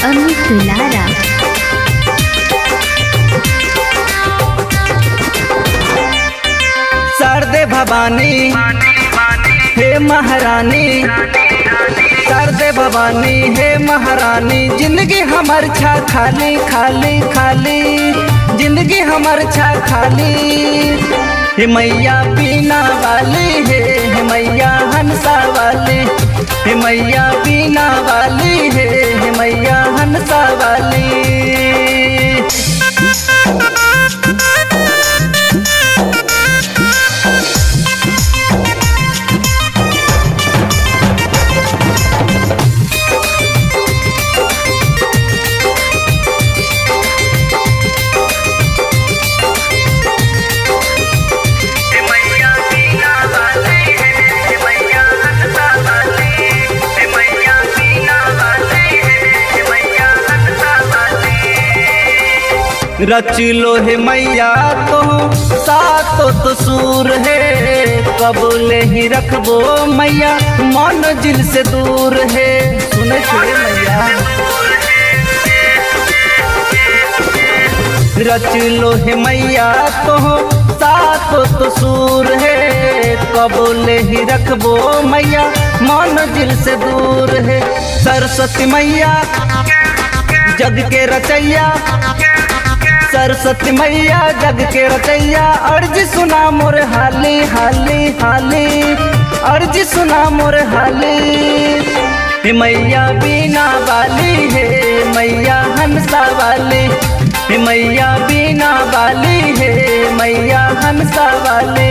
अमित दुलारा। शारदे भवानी हे महारानी, शारदे भवानी हे महारानी, जिंदगी हमर छा खाली खाली खाली, जिंदगी हमर छा खाली। हे मैया बीना वाली हे मैया हंसा वाली, हे मैया बीना वाली हे मैया हंसा वाली। रच लो हे मैया तो सातो तो सूर है, कबूले ही रखबो मैया मन दिल से दूर है। सुने छे मैया रच लो हे मैया तो सातो तो सूर है, कबूले ही रखबो मैया मन दिल से दूर है। सरस्वती मैया जग के रचैया, सरस्वती मैया जग के रचैया, अर्जी सुना मोर हाली हाली हाली, अर्जी सुना मोर हाली। हे मैया बीना वाली हे मैया हंसा वाली, हे मैया बीना वाली हे मैया हंसा वाली।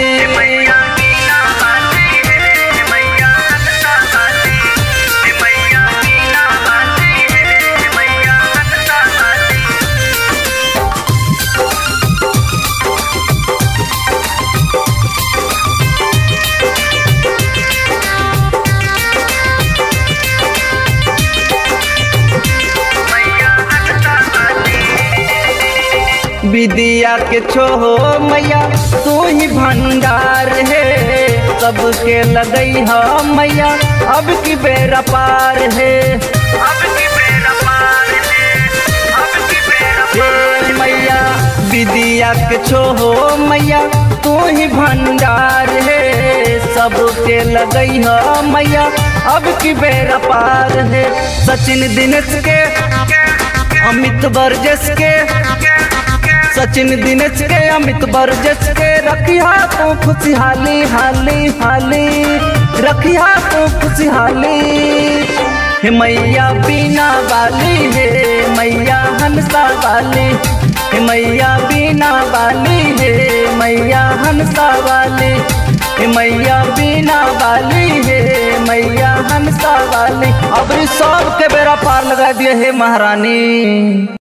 विद्या के छोहो मैया तू ही भंडार है, सबके लगई हो मैया अब की बेरा पार है, अब की बेरा पार है, अब की बेरा पार है। मैया विद्या के छोहो मैया तू ही भंडार है, सबके लगई हो मैया अब की बेरा पार है। सचिन दिनेश के अमित बरजस के, सचिन दिनेश के अमित बरजस के, रखिया तू खुशहाली हाली हाली, रखिया तू खुशहाली। हे मैया बीना वाली हे मैया हंसा वाली, हे मैया बीना वाली हे मैया हंसा वाली, हे मैया बीना वाली हे मैया हंसा वाली। अब सब के बेरा पार लगा दिए हे महारानी।